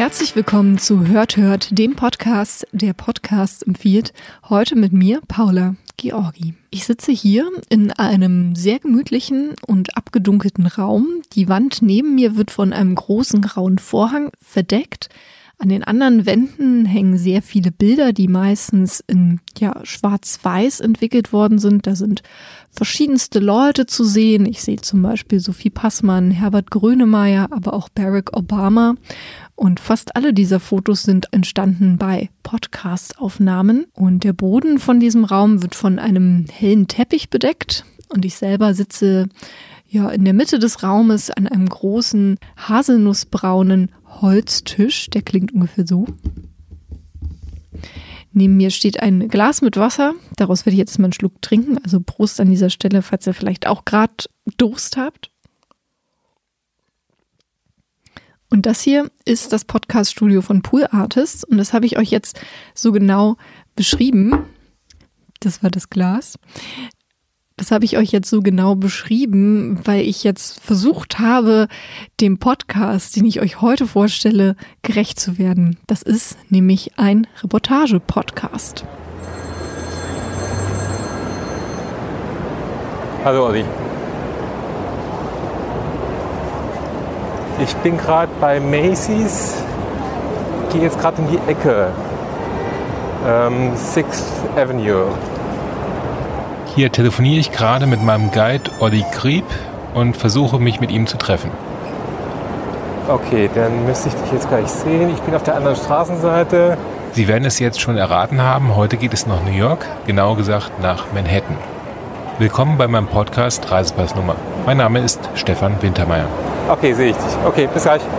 Herzlich willkommen zu Hört, dem Podcast, der Podcast empfiehlt. Heute mit mir, Paula Georgi. Ich sitze hier in einem sehr gemütlichen und abgedunkelten Raum. Die Wand neben mir wird von einem großen grauen Vorhang verdeckt. An den anderen Wänden hängen sehr viele Bilder, die meistens in schwarz-weiß entwickelt worden sind. Da sind verschiedenste Leute zu sehen. Ich sehe zum Beispiel Sophie Passmann, Herbert Grönemeyer, aber auch Barack Obama. Und fast alle dieser Fotos sind entstanden bei Podcast-Aufnahmen. Und der Boden von diesem Raum wird von einem hellen Teppich bedeckt. Und ich selber sitze in der Mitte des Raumes an einem großen haselnussbraunen Holztisch. Der klingt ungefähr so. Neben mir steht ein Glas mit Wasser. Daraus werde ich jetzt mal einen Schluck trinken. Also Prost an dieser Stelle, falls ihr vielleicht auch gerade Durst habt. Und das hier ist das Podcast-Studio von Pool Artists. Und das habe ich euch jetzt so genau beschrieben. Das war das Glas. Das habe ich euch jetzt so genau beschrieben, weil ich jetzt versucht habe, dem Podcast, den ich euch heute vorstelle, gerecht zu werden. Das ist nämlich ein Reportage-Podcast. Hallo Olli. Ich bin gerade bei Macy's, gehe jetzt gerade in die Ecke, 6th Avenue. Hier telefoniere ich gerade mit meinem Guide Olli Grieb und versuche mich mit ihm zu treffen. Okay, dann müsste ich dich jetzt gleich sehen. Ich bin auf der anderen Straßenseite. Sie werden es jetzt schon erraten haben, heute geht es nach New York, genauer gesagt nach Manhattan. Willkommen bei meinem Podcast Reisepassnummer. Mein Name ist Stefan Wintermeyer. Okay, sehe ich dich. Okay, bis gleich.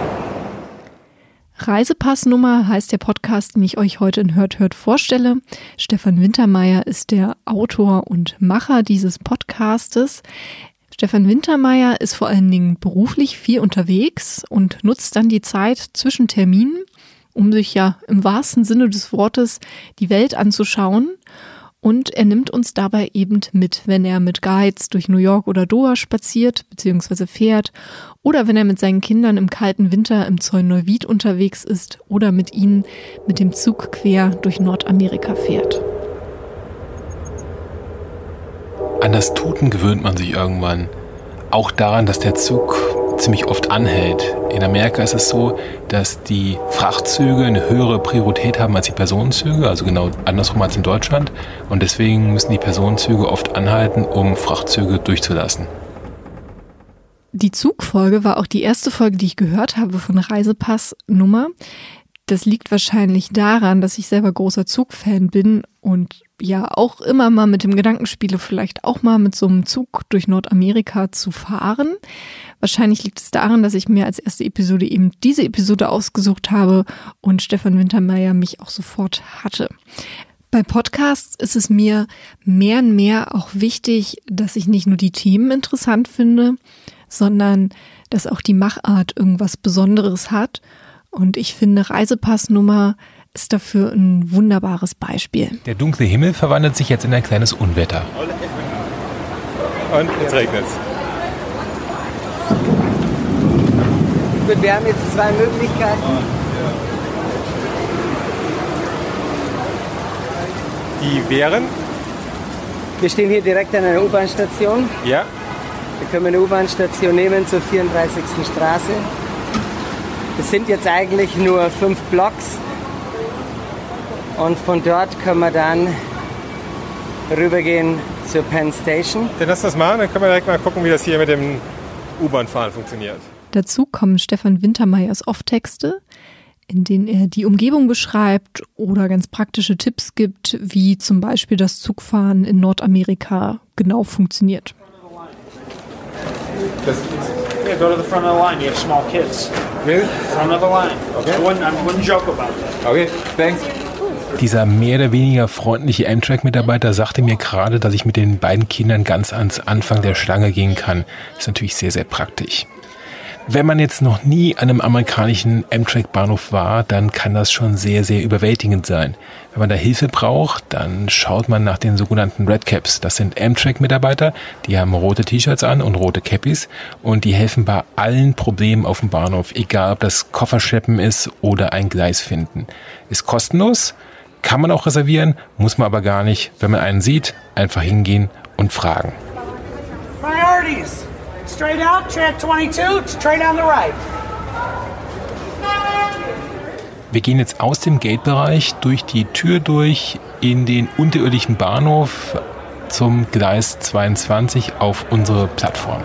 Reisepassnummer heißt der Podcast, den ich euch heute in Hört vorstelle. Stefan Wintermeyer ist der Autor und Macher dieses Podcastes. Stefan Wintermeyer ist vor allen Dingen beruflich viel unterwegs und nutzt dann die Zeit zwischen Terminen, um sich im wahrsten Sinne des Wortes die Welt anzuschauen. Und er nimmt uns dabei eben mit, wenn er mit Guides durch New York oder Doha spaziert bzw. fährt oder wenn er mit seinen Kindern im kalten Winter im Zoll Neuwied unterwegs ist oder mit ihnen mit dem Zug quer durch Nordamerika fährt. An das Tuten gewöhnt man sich irgendwann. Auch daran, dass der Zug ziemlich oft anhält. In Amerika ist es so, dass die Frachtzüge eine höhere Priorität haben als die Personenzüge, also genau andersrum als in Deutschland. Und deswegen müssen die Personenzüge oft anhalten, um Frachtzüge durchzulassen. Die Zugfolge war auch die erste Folge, die ich gehört habe von Reisepassnummer. Das liegt wahrscheinlich daran, dass ich selber großer Zugfan bin und auch immer mal mit dem Gedanken spiele, vielleicht auch mal mit so einem Zug durch Nordamerika zu fahren. Wahrscheinlich liegt es daran, dass ich mir als erste Episode eben diese Episode ausgesucht habe und Stefan Wintermeyer mich auch sofort hatte. Bei Podcasts ist es mir mehr und mehr auch wichtig, dass ich nicht nur die Themen interessant finde, sondern dass auch die Machart irgendwas Besonderes hat. Und ich finde, Reisepassnummer ist dafür ein wunderbares Beispiel. Der dunkle Himmel verwandelt sich jetzt in ein kleines Unwetter. Und jetzt regnet es. Gut, wir haben jetzt zwei Möglichkeiten. Die wären? Wir stehen hier direkt an einer U-Bahn-Station. Ja. Wir können eine U-Bahn-Station nehmen zur 34. Straße. Es sind jetzt eigentlich nur 5 Blocks. Und von dort können wir dann rübergehen zur Penn Station. Dann lass das machen, dann können wir direkt mal gucken, wie das hier mit dem U-Bahn-Fahren funktioniert. Dazu kommen Stefan Wintermeyers Off-Texte, in denen er die Umgebung beschreibt oder ganz praktische Tipps gibt, wie zum Beispiel das Zugfahren in Nordamerika genau funktioniert. Yeah, go to the front of the line. You have small kids. Really? Front of the line. Okay. I wouldn't joke about that. Okay, thanks. Dieser mehr oder weniger freundliche Amtrak-Mitarbeiter sagte mir gerade, dass ich mit den beiden Kindern ganz ans Anfang der Schlange gehen kann. Das ist natürlich sehr, sehr praktisch. Wenn man jetzt noch nie an einem amerikanischen Amtrak-Bahnhof war, dann kann das schon sehr, sehr überwältigend sein. Wenn man da Hilfe braucht, dann schaut man nach den sogenannten Red Caps. Das sind Amtrak-Mitarbeiter, die haben rote T-Shirts an und rote Cappies und die helfen bei allen Problemen auf dem Bahnhof, egal ob das Kofferschleppen ist oder ein Gleis finden. Ist kostenlos, kann man auch reservieren, muss man aber gar nicht. Wenn man einen sieht, einfach hingehen und fragen. Priorities. Straight out, track 22, straight on the right. Wir gehen jetzt aus dem Gate-Bereich durch die Tür durch in den unterirdischen Bahnhof zum Gleis 22 auf unsere Plattform.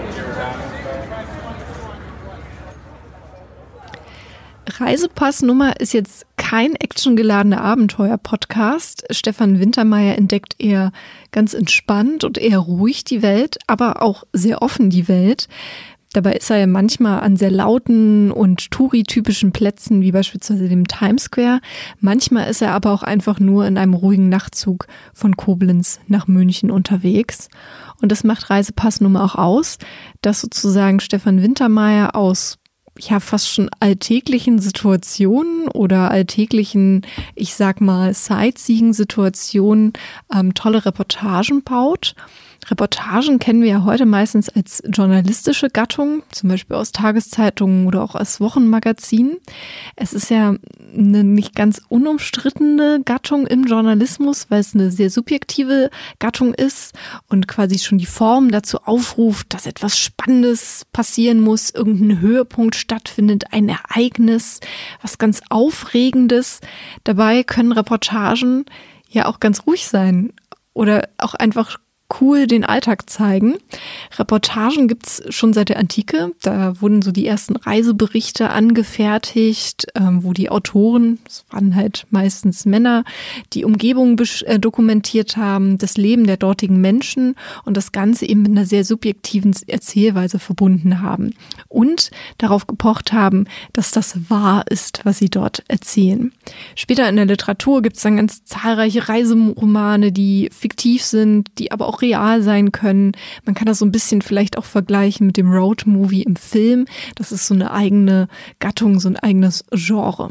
Reisepassnummer ist jetzt kein actiongeladener Abenteuer-Podcast. Stefan Wintermeyer entdeckt eher ganz entspannt und eher ruhig die Welt, aber auch sehr offen die Welt. Dabei ist er ja manchmal an sehr lauten und Touri-typischen Plätzen, wie beispielsweise dem Times Square. Manchmal ist er aber auch einfach nur in einem ruhigen Nachtzug von Koblenz nach München unterwegs. Und das macht Reisepassnummer auch aus, dass sozusagen Stefan Wintermeyer aus fast schon alltäglichen Situationen oder alltäglichen, ich sag mal, Sightseeing-Situationen tolle Reportagen baut. Reportagen kennen wir ja heute meistens als journalistische Gattung, zum Beispiel aus Tageszeitungen oder auch als Wochenmagazinen. Es ist ja eine nicht ganz unumstrittene Gattung im Journalismus, weil es eine sehr subjektive Gattung ist und quasi schon die Form dazu aufruft, dass etwas Spannendes passieren muss, irgendein Höhepunkt stattfindet, ein Ereignis, was ganz Aufregendes. Dabei können Reportagen ja auch ganz ruhig sein oder auch einfach cool den Alltag zeigen. Reportagen gibt's schon seit der Antike. Da wurden so die ersten Reiseberichte angefertigt, wo die Autoren, das waren halt meistens Männer, die Umgebung dokumentiert haben, das Leben der dortigen Menschen und das Ganze eben mit einer sehr subjektiven Erzählweise verbunden haben und darauf gepocht haben, dass das wahr ist, was sie dort erzählen. Später in der Literatur gibt's dann ganz zahlreiche Reiseromane, die fiktiv sind, die aber auch real sein können. Man kann das so ein bisschen vielleicht auch vergleichen mit dem Roadmovie im Film. Das ist so eine eigene Gattung, so ein eigenes Genre.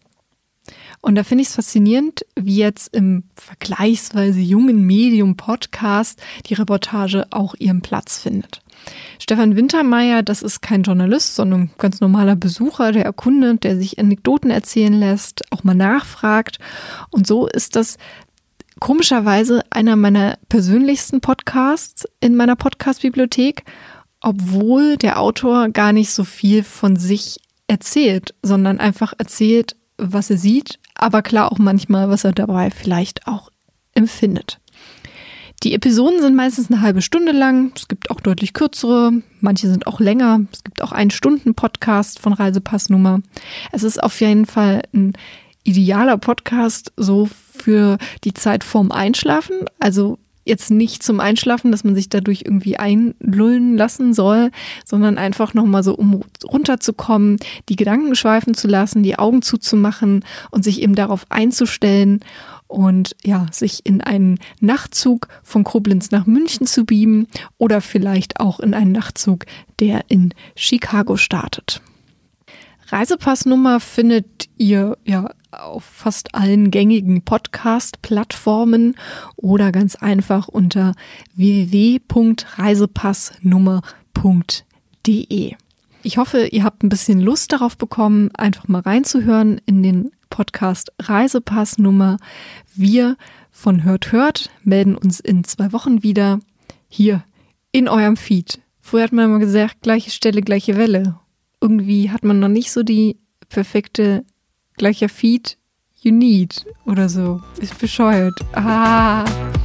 Und da finde ich es faszinierend, wie jetzt im vergleichsweise jungen Medium-Podcast die Reportage auch ihren Platz findet. Stefan Wintermeyer, das ist kein Journalist, sondern ein ganz normaler Besucher, der erkundet, der sich Anekdoten erzählen lässt, auch mal nachfragt. Und so ist das komischerweise einer meiner persönlichsten Podcasts in meiner Podcast-Bibliothek, obwohl der Autor gar nicht so viel von sich erzählt, sondern einfach erzählt, was er sieht, aber klar auch manchmal, was er dabei vielleicht auch empfindet. Die Episoden sind meistens eine halbe Stunde lang, es gibt auch deutlich kürzere, manche sind auch länger, es gibt auch 1-Stunden-Podcast von Reisepassnummer. Es ist auf jeden Fall ein idealer Podcast so für die Zeit vorm Einschlafen, also jetzt nicht zum Einschlafen, dass man sich dadurch irgendwie einlullen lassen soll, sondern einfach nochmal so, um runterzukommen, die Gedanken schweifen zu lassen, die Augen zuzumachen und sich eben darauf einzustellen und ja, sich in einen Nachtzug von Koblenz nach München zu beamen oder vielleicht auch in einen Nachtzug, der in Chicago startet. Reisepassnummer findet ihr ja auf fast allen gängigen Podcast-Plattformen oder ganz einfach unter www.reisepassnummer.de. Ich hoffe, ihr habt ein bisschen Lust darauf bekommen, einfach mal reinzuhören in den Podcast Reisepassnummer. Wir von Hört melden uns in 2 Wochen wieder hier in eurem Feed. Früher hat man immer gesagt, gleiche Stelle, gleiche Welle. Irgendwie hat man noch nicht so die perfekte gleicher Feed you need oder so. Ist bescheuert.